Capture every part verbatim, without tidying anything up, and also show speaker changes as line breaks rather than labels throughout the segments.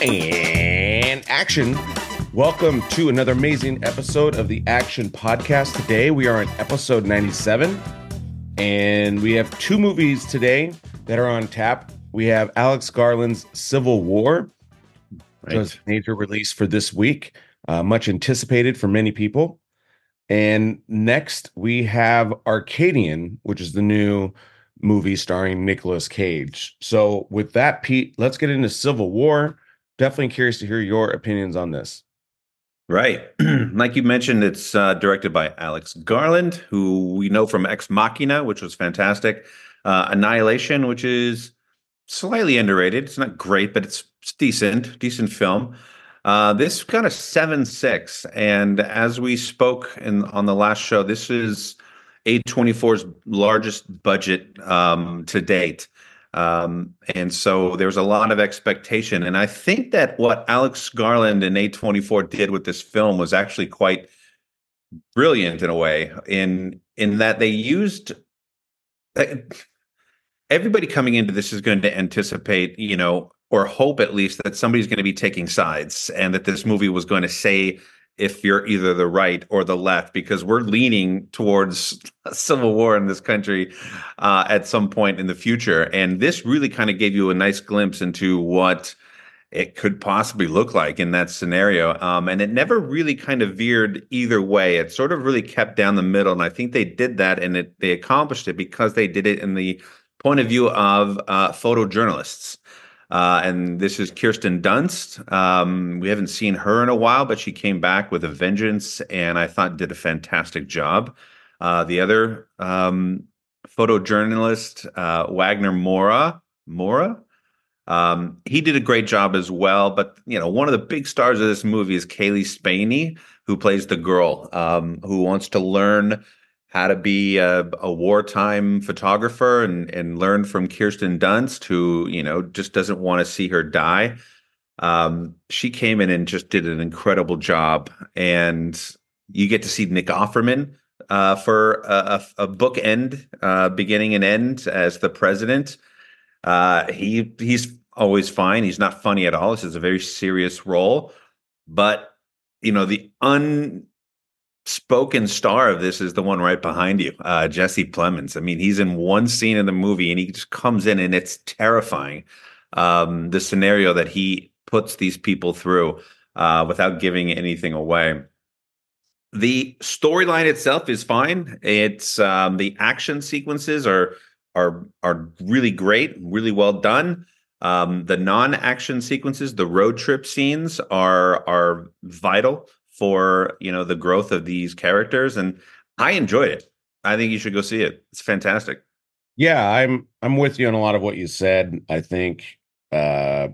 And action. Welcome to another amazing episode of the Action Podcast. Today we are on episode ninety-seven, and we have two movies today that are on tap. We have Alex Garland's Civil War, which
Right.
was a major release for this week, uh, much anticipated for many people. And next we have Arcadian, which is the new movie starring Nicolas Cage. So with that, Pete, let's get into Civil War. Definitely curious to hear your opinions on this.
Right. Like you mentioned, it's uh, directed by Alex Garland, who we know from Ex Machina, which was fantastic. Uh, Annihilation, which is slightly underrated. It's not great, but it's, it's decent, decent film. Uh, this kind of seven six. And as we spoke in on the last show, this is A twenty-four's largest budget um, to date. Um, and so there's a lot of expectation. And I think that what Alex Garland and A twenty-four did with this film was actually quite brilliant in a way, in in that they used everybody coming into this is going to anticipate, you know, or hope at least that somebody's going to be taking sides and that this movie was going to say if you're either the right or the left, because we're leaning towards a civil war in this country uh, at some point in the future. And this really kind of gave you a nice glimpse into what it could possibly look like in that scenario. Um, and it never really kind of veered either way. It sort of really kept down the middle. And I think they did that, and it, they accomplished it because they did it in the point of view of uh, photojournalists. Uh, and this is Kirsten Dunst. Um, we haven't seen her in a while, but she came back with a vengeance, and I thought did a fantastic job. Uh, the other um, photojournalist, uh, Wagner Moura, Moura, um, he did a great job as well. But you know, one of the big stars of this movie is Kaylee Spaney, who plays the girl um, who wants to learn how to be a, a wartime photographer and, and learn from Kirsten Dunst, who, you know, just doesn't want to see her die. Um, she came in and just did an incredible job. And you get to see Nick Offerman uh, for a, a, a bookend, uh, beginning and end as the president. Uh, he he's always fine. He's not funny at all. This is a very serious role. But, you know, the un... spoken star of this is the one right behind you, uh, Jesse Plemons. I mean, he's in one scene in the movie and he just comes in and it's terrifying. Um, the scenario that he puts these people through uh, without giving anything away. The storyline itself is fine. It's um, the action sequences are are are really great, really well done. Um, the non-action sequences, the road trip scenes are are vital for, you know, the growth of these characters, and I enjoyed it. I think you should go see it. It's fantastic.
Yeah, I'm I'm with you on a lot of what you said. I think uh,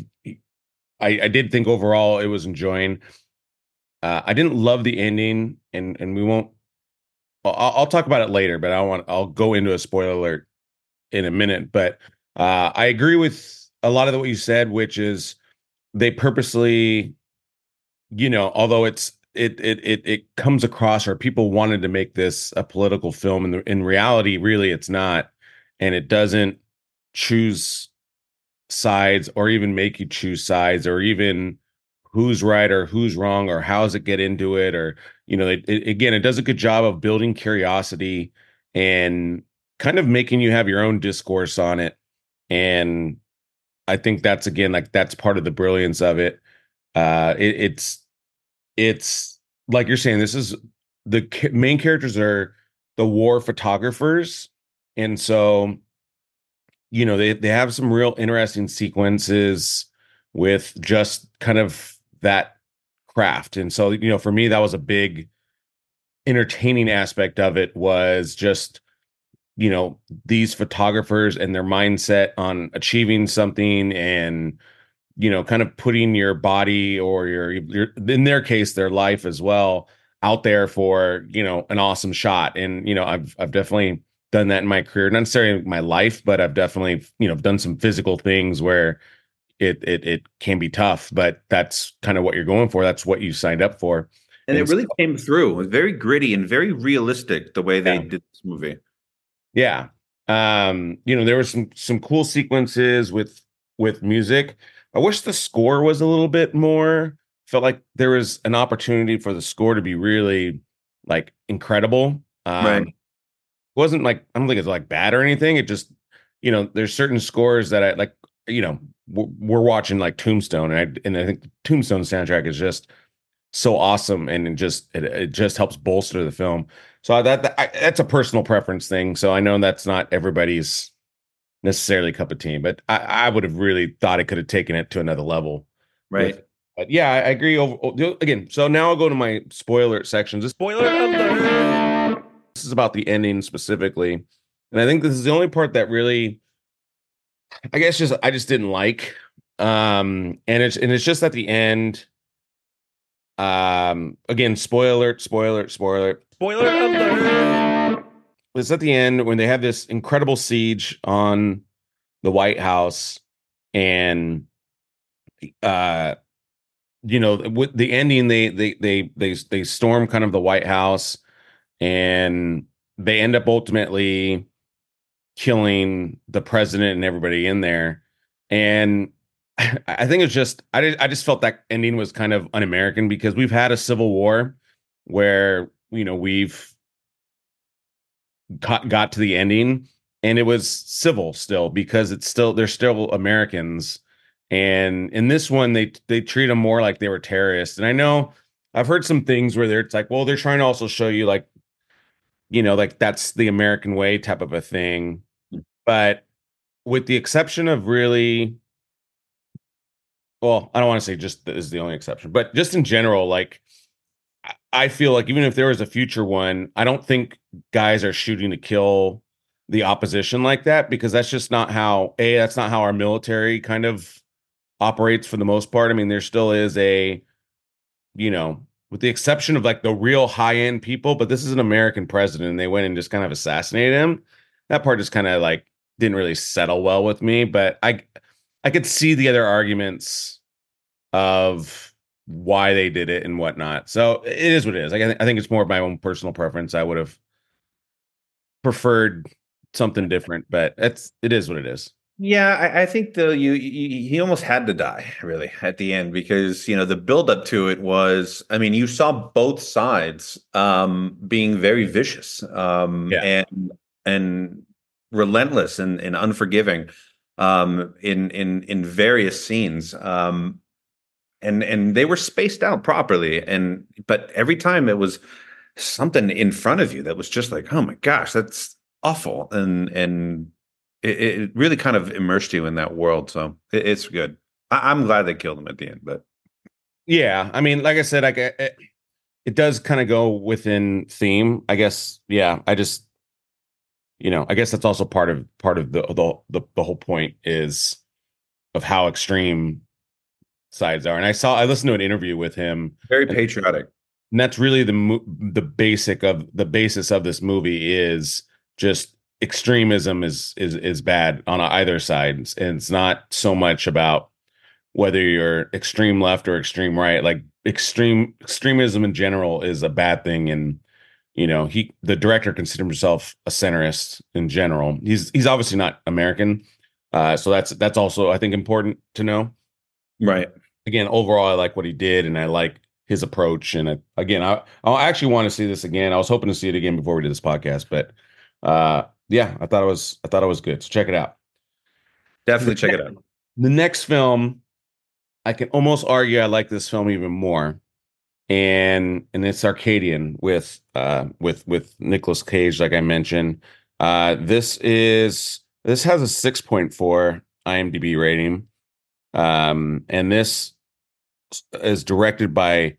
I, I did think overall it was enjoying. Uh, I didn't love the ending, and and we won't. I'll, I'll talk about it later, but I want I'll go into a spoiler alert in a minute. But uh, I agree with a lot of what you said, which is they purposely, you know, although it's it it it it comes across, or people wanted to make this a political film, and in, in reality, really, it's not, and it doesn't choose sides, or even make you choose sides, or even who's right or who's wrong, or how does it get into it, or you know, it, it, again, it does a good job of building curiosity and kind of making you have your own discourse on it, and I think that's again like that's part of the brilliance of it. Uh, it it's it's like you're saying, this is the ca- main characters are the war photographers, and so you know they they have some real interesting sequences with just kind of that craft. And so you know for me that was a big entertaining aspect of it, was just you know these photographers and their mindset on achieving something, and you know, kind of putting your body or your, your, in their case, their life as well out there for, you know, an awesome shot. And, you know, I've, I've definitely done that in my career, not necessarily my life, but I've definitely, you know, done some physical things where it, it, it can be tough, but that's kind of what you're going for. That's what you signed up for.
And,
And
it really
so,
came through. It was very gritty and very realistic the way they
yeah.
did this movie.
Yeah. Um, you know, there were some, some cool sequences with, with music. I wish the score was a little bit more. Felt like there was an opportunity for the score to be really like incredible.
Right.
Um, wasn't like I don't think it's like bad or anything. It just, you know, there's certain scores that I like. You know, we're, we're watching like Tombstone, and I and I think the Tombstone soundtrack is just so awesome, and it just it, it just helps bolster the film. So that, that I, that's a personal preference thing. So I know that's not everybody's necessarily cup of tea, but I, I would have really thought it could have taken it to another level.
Right.
With, but yeah, I, I agree. Over, again, so now I'll go to my spoiler sections. Spoiler alert! This is about the ending specifically, and I think this is the only part that really, I guess, just I just didn't like. Um, and it's and it's just at the end. Um, again, spoiler alert, spoiler alert, spoiler alert. Spoiler alert. It's at the end when they have this incredible siege on the White House, and uh you know, with the ending, they they they they they storm kind of the White House, and they end up ultimately killing the president and everybody in there. And I think it's just I did, I just felt that ending was kind of un-American because we've had a civil war where, you know, we've got, got to the ending and it was civil still because it's still they're still Americans. And in this one, they they treat them more like they were terrorists. And I know I've heard some things where they're it's like, well, they're trying to also show you like, you know, like that's the American way type of a thing. But with the exception of really, well, I don't want to say just is the only exception, but just in general, like I feel like even if there was a future one, I don't think guys are shooting to kill the opposition like that because that's just not how a that's not how our military kind of operates for the most part. I mean, there still is a, you know, with the exception of like the real high end people, but this is an American president and they went and just kind of assassinated him. That part just kind of like didn't really settle well with me, but I I could see the other arguments of why they did it and whatnot. So it is what it is. Like, I, th- I think it's more of my own personal preference. I would have preferred something different, but it's it is what it is.
Yeah, I, I think though you, you he almost had to die really at the end because you know the build up to it was I mean you saw both sides um being very vicious um
Yeah.
and and relentless and, and unforgiving um in in in various scenes um and and they were spaced out properly and but every time it was something in front of you that was just like oh my gosh that's awful and and it, it really kind of immersed you in that world so it, it's good. I, I'm glad they killed him at the end but
Yeah. I mean, like I said, like it, it does kind of go within theme, I guess. Yeah. I just, you know, I guess that's also part of part of the the the, the whole point is of how extreme sides are. And I saw I listened to an interview with him,
very
and,
patriotic.
and that's really the mo- the basic of the basis of this movie is just extremism is is is bad on either side, and it's not so much about whether you're extreme left or extreme right. Like extreme extremism in general is a bad thing, and you know he the director considers himself a centrist in general. He's he's obviously not American, uh, so that's that's also I think important to know.
Right.
Again, overall, I like what he did, and I like his approach. And I, again, I I actually want to see this again. I was hoping to see it again before we did this podcast, but uh, yeah, I thought it was I thought it was good. So check it out.
Definitely
The,
check it out.
the next film, I can almost argue I like this film even more, and and it's Arcadian with uh with with Nicolas Cage, like I mentioned. Uh, this is this has a six point four IMDb rating. Um, and this is directed by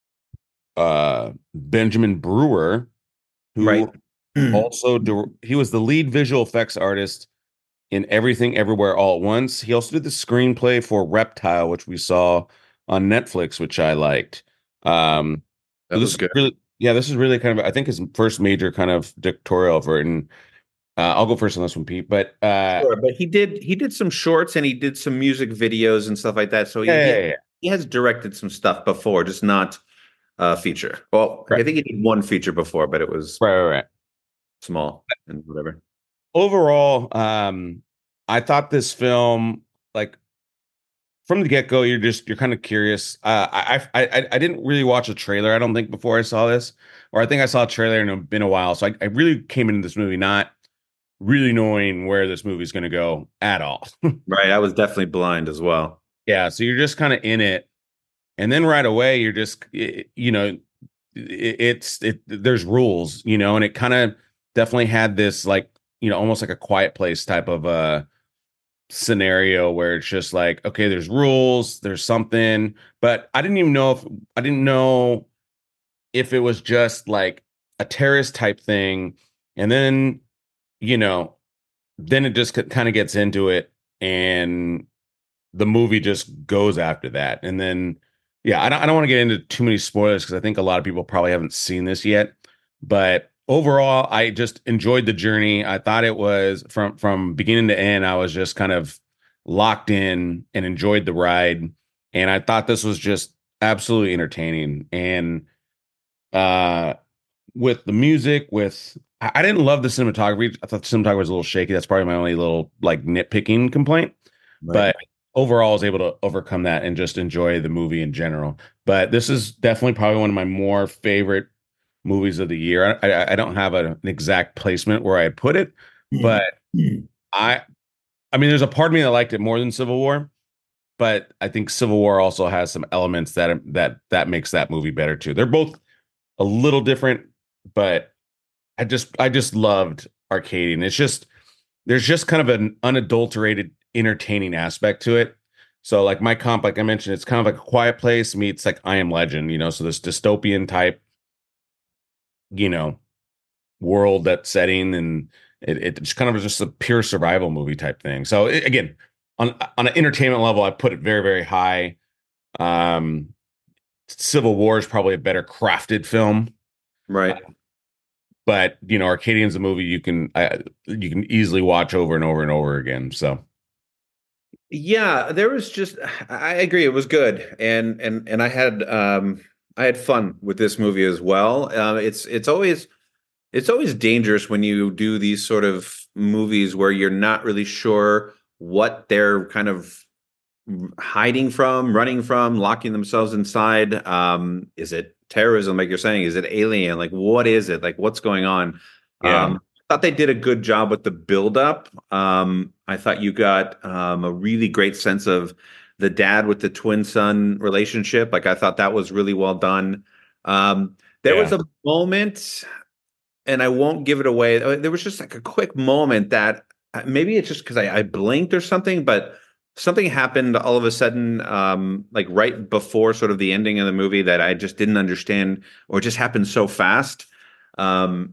uh, Benjamin Brewer,
Right.
who also di- he was the lead visual effects artist in Everything Everywhere All at Once. He also did the screenplay for Reptile, which we saw on Netflix, which I liked. Um, so
That
this
was
is
good.
really, yeah, this is really kind of I think his first major kind of directorial effort. And uh, I'll go first on this one, Pete. But uh,
Sure, but he did he did some shorts and he did some music videos and stuff like that. So
yeah,
he
yeah,
he,
yeah, yeah.
he has directed some stuff before, just not a feature. Well,
Right,
I think he did one feature before, but it was
right, right, right.
small and whatever.
Overall, um, I thought this film, like from the get-go, you're just you're kind of curious. Uh, I, I I I didn't really watch a trailer, I don't think, before I saw this, or I think I saw a trailer and it's been a while. So I, I really came into this movie not really knowing where this movie's going to go at all.
Right. I was definitely blind as well.
Yeah, so you're just kind of in it, and then right away you're just it, you know it, it's it there's rules, you know, and it kind of definitely had this like you know almost like a Quiet Place type of uh scenario where it's just like, okay, there's rules, there's something, but I didn't even know if I didn't know if it was just like a terrorist type thing, and then you know, then it just kind of gets into it, and the movie just goes after that, and then yeah, I don't I don't want to get into too many spoilers because I think a lot of people probably haven't seen this yet, but overall, I just enjoyed the journey. I thought it was from from beginning to end, I was just kind of locked in and enjoyed the ride. And I thought this was just absolutely entertaining. And uh with the music, with I I didn't love the cinematography. I thought the cinematography was a little shaky. That's probably my only little like nitpicking complaint.
Right.
But overall, I was able to overcome that and just enjoy the movie in general. But this is definitely probably one of my more favorite movies of the year. I, I, I don't have a, an exact placement where I put it, but I I mean, there's a part of me that liked it more than Civil War, but I think Civil War also has some elements that that that makes that movie better too. They're both a little different, but I just I just loved Arcadian. It's just there's just kind of an unadulterated entertaining aspect to it. So like my comp, like I mentioned, it's kind of like a Quiet Place meets like I Am Legend, you know, so this dystopian type, you know, world, that setting, and it, it's kind of just a pure survival movie type thing. So it, again, on on an entertainment level, I put it very, very high. Um, Civil War is probably a better crafted film,
Right.
but you know, Arcadian's a movie you can uh, you can easily watch over and over and over again. So
Yeah, there was just I agree it was good, and and and I had um I had fun with this movie as well. Uh, it's it's always it's always dangerous when you do these sort of movies where you're not really sure what they're kind of hiding from, running from, locking themselves inside. Um, is it terrorism, like you're saying? Is it alien? Like, what is it? Like, what's going on?
yeah,
Um, I thought they did a good job with the buildup. Um, I thought you got um, a really great sense of the dad with the twin son relationship. Like, I thought that was really well done. Um, there was
yeah.
a moment, and I won't give it away. uh, There was just like a quick moment that uh, maybe it's just because I, I blinked or something, but something happened all of a sudden, um, like right before sort of the ending of the movie that I just didn't understand, or just happened so fast. Um,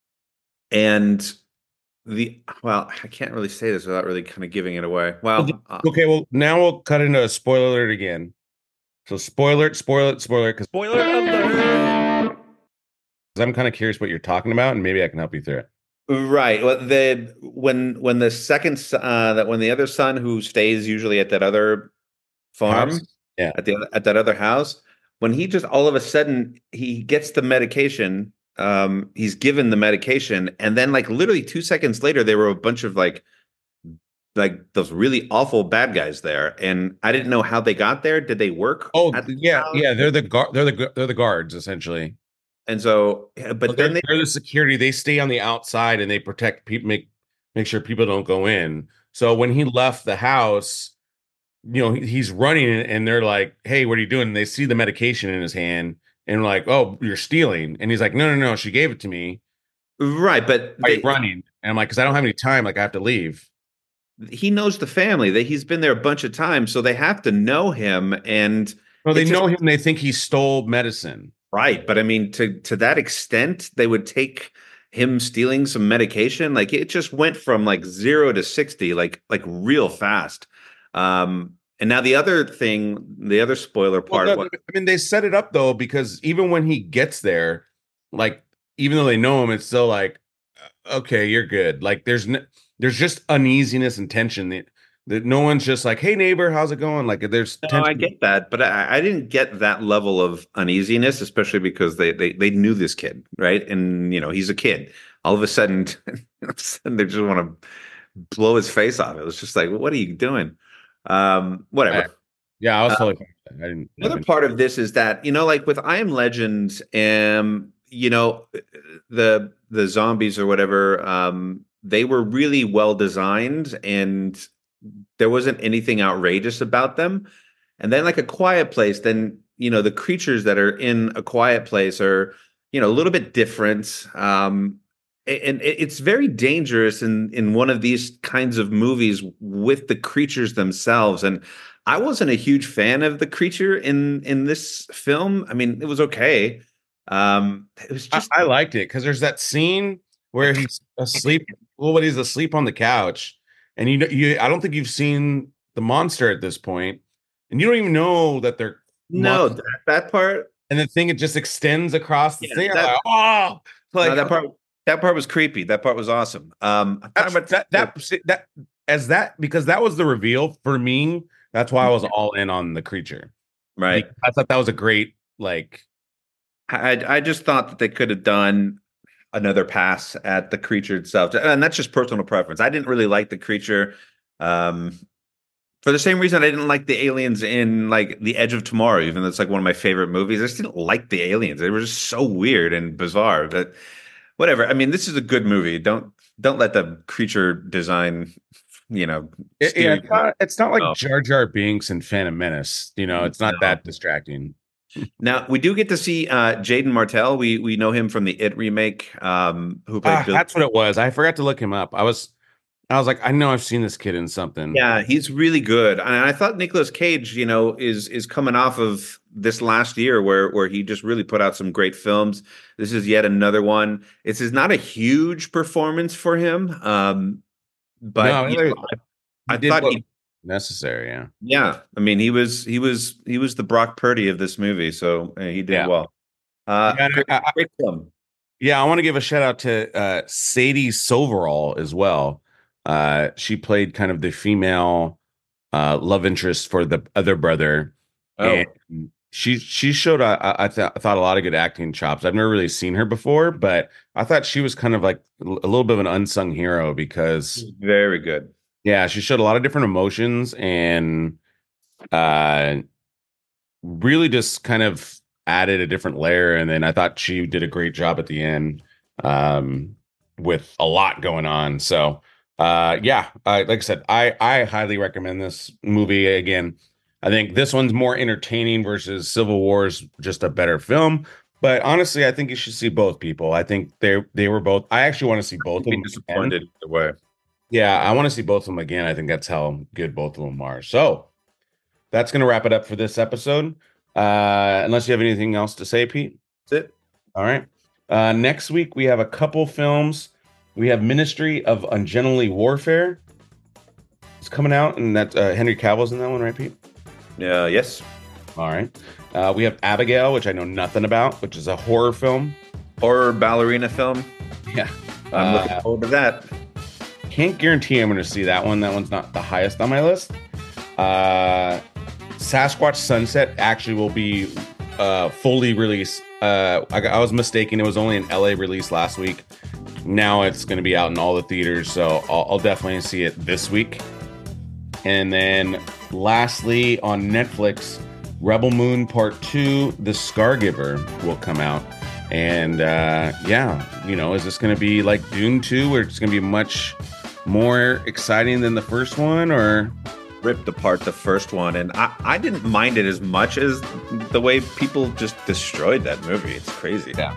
and the well, I can't really say this without really kind of giving it away. Well, uh,
Okay, well now we'll cut into a spoiler alert again. So spoiler it, spoil it, spoiler it, because
Spoiler alert!
I'm kind of curious what you're talking about, and maybe I can help you through it.
right. Well, the when when the second s- uh, that when the other son who stays usually at that other
House?
farm
Yeah.
at the at that other house, when he just all of a sudden he gets the medication, um, he's given the medication, and then like literally two seconds later, there were a bunch of like like those really awful bad guys there, and I didn't know how they got there. Did they work
Oh,
at the
yeah,
house?
yeah. They're the guard. They're the gu- they're the guards essentially.
And so, yeah,
So
but
they're
then they
they're the security. They stay on the outside and they protect people, make make sure people don't go in. So when he left the house, you know, he, he's running and they're like, "Hey, what are you doing?" And they see the medication in his hand and like, "Oh, you're stealing." And he's like, "No, no, no. She gave it to me.
right, but
Why are you
they
running?" And I'm like, "Because I don't have any time. Like I have to leave."
he knows the family that he's been there a bunch of times, so they have to know him, and
No,
it
they
just
know him. And they think he stole medicine.
right. But I mean, to to that extent, they would take him stealing some medication. Like it just went from like zero to sixty, like like real fast. Um, and now the other thing, the other spoiler
Well,
part,
no,
what
I mean, they set it up though, because even when he gets there, like, even though they know him, it's still like, uh, okay, you're good. Like, there's no, there's just uneasiness and tension that, that no one's just like, hey, neighbor, how's it going? Like, there's
no, I
tension.
get that, but I, I didn't get that level of uneasiness, especially because they they they knew this kid, right? And you know, he's a kid. All of a sudden, all of a sudden they just want to blow his face off. It was just like, what are you doing? Um,
I,
whatever.
Yeah, I was
Uh,
totally fine with that. I didn't. I
Another
didn't-
part of this is that, you know, like with I Am Legend, um, you know, the the zombies or whatever, um, they were really well designed and there wasn't anything outrageous about them. And then like A Quiet Place, then, you know, the creatures that are in A Quiet Place are, you know, a little bit different. Um, a- and it- it's very dangerous in in one of these kinds of movies with the creatures themselves. And I wasn't a huge fan of the creature in in this film. I mean, it was okay. Um, it was
I,
just
I liked it because there's that scene where he's asleep. Well, when he's asleep on the couch, and you know, you I don't think you've seen the monster at this point, and you don't even know that they're
no
monsters.
that, that part.
And the thing it just extends across the
Yeah,
thing. I'm
that-
like, oh, like
No, that part that part was creepy. That part was awesome. Um, I'm
that's,
talking about
that that that as that because that was the reveal for me. That's why I was all in on the creature.
right.
I thought that was a great like.
I I just thought that they could have done another pass at the creature itself, and that's just personal preference. I didn't really like the creature, um, for the same reason I didn't like the aliens in like The Edge of Tomorrow, even though it's like one of my favorite movies. I just didn't like the aliens; they were just so weird and bizarre. But whatever. I mean, this is a good movie. Don't don't let the creature design, you know,
It,
steer
yeah,
you.
it's not, it's not like
Oh.
Jar Jar Binks and Phantom Menace. You know, it's not
No.
that distracting.
Now we do get to see uh, Jaden Martell. We we know him from the It remake. Um, who played
Ah,
Bill?
that's what it was. I forgot to look him up. I was, I was like, I know I've seen this kid in something.
Yeah, he's really good. And I thought Nicolas Cage, you know, is is coming off of this last year where where he just really put out some great films. This is yet another one. This is not a huge performance for him, um, but
No,
you
he-
know, I, I
did
thought
what
he,
necessary. Yeah.
yeah. I mean, he was he was he was the Brock Purdy of this movie, so uh, he did
Yeah.
well. Uh,
Yeah,
great,
I- I-
great film.
Yeah, I want to give a shout out to uh, Sadie Soverall as well. Uh, she played kind of the female uh, love interest for the other brother,
Oh,
and she she showed I, I, I, th- I thought a lot of good acting chops. I've never really seen her before, but I thought she was kind of like a little bit of an unsung hero because
very good.
yeah, she showed a lot of different emotions and uh, really just kind of added a different layer. And then I thought she did a great job at the end um, with a lot going on. So uh, yeah, uh, like I said, I I highly recommend this movie. Again, I think this one's more entertaining versus Civil War's just a better film. But honestly, I think you should see both people. I think they they were both. I actually want to see both of
Be
them. again.
disappointed either way.
Yeah, I want to see both of them again. I think that's how good both of them are. So that's going to wrap it up for this episode. Uh, unless you have anything else to say, Pete.
That's it.
All right. Uh, next week, we have a couple films. We have Ministry of Ungently Warfare. It's coming out, and that uh, Henry Cavill's in that one, right, Pete?
Uh, yes.
All right. Uh, we have Abigail, which I know nothing about, which is a horror film.
Horror ballerina film.
Yeah.
I'm
Uh,
looking forward to that.
Can't guarantee I'm going to see that one. That one's not the highest on my list. Uh, Sasquatch Sunset actually will be uh, fully released. Uh, I, I was mistaken. It was only an L A release last week. Now it's going to be out in all the theaters. So I'll, I'll definitely see it this week. And then lastly, on Netflix, Rebel Moon Part two, The Scargiver will come out. And uh, yeah, you know, is this going to be like Dune two, where it's going to be much more exciting than the first one, or
Ripped apart the first one, and I, I didn't mind it as much as the way people just destroyed that movie. It's crazy.
Yeah.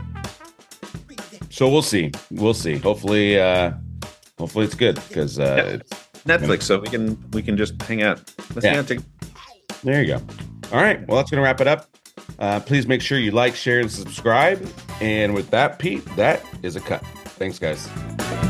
So we'll see. We'll see. Hopefully, uh, hopefully it's good because uh,
Yep.
it's,
Netflix, so we can we can just hang out. Let's
Yeah.
hang out. Take,
there you go. All right. Well, that's going to wrap it up. Uh, please make sure you like, share, and subscribe. And with that, Pete, that is a cut. Thanks, guys.